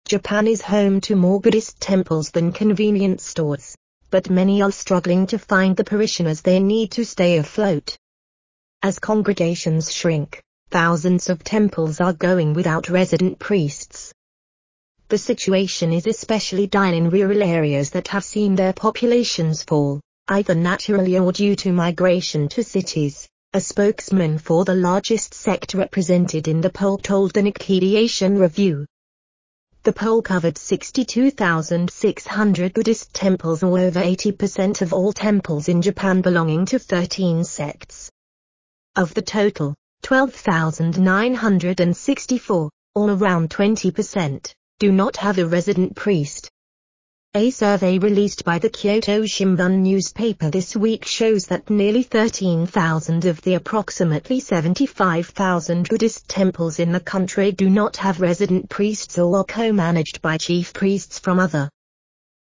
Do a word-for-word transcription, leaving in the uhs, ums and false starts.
Japan is home to more Buddhist temples than convenience stores, but many are struggling to find the parishioners they need to stay afloat. As congregations shrink, thousands of temples are going without resident priests. The situation is especially dire in rural areas that have seen their populations fall, either naturally or due to migration to cities, a spokesman for the largest sect represented in the poll told the Nikkei Asian Review. The poll covered sixty-two thousand six hundred Buddhist temples, or over eighty percent of all temples in Japan belonging to thirteen sects. Of the total, twelve thousand nine hundred sixty-four, or around twenty percent, do not have a resident priest. A survey released by the Kyoto Shimbun newspaper this week shows that nearly thirteen thousand of the approximately seventy-five thousand Buddhist temples in the country do not have resident priests or are co-managed by chief priests from other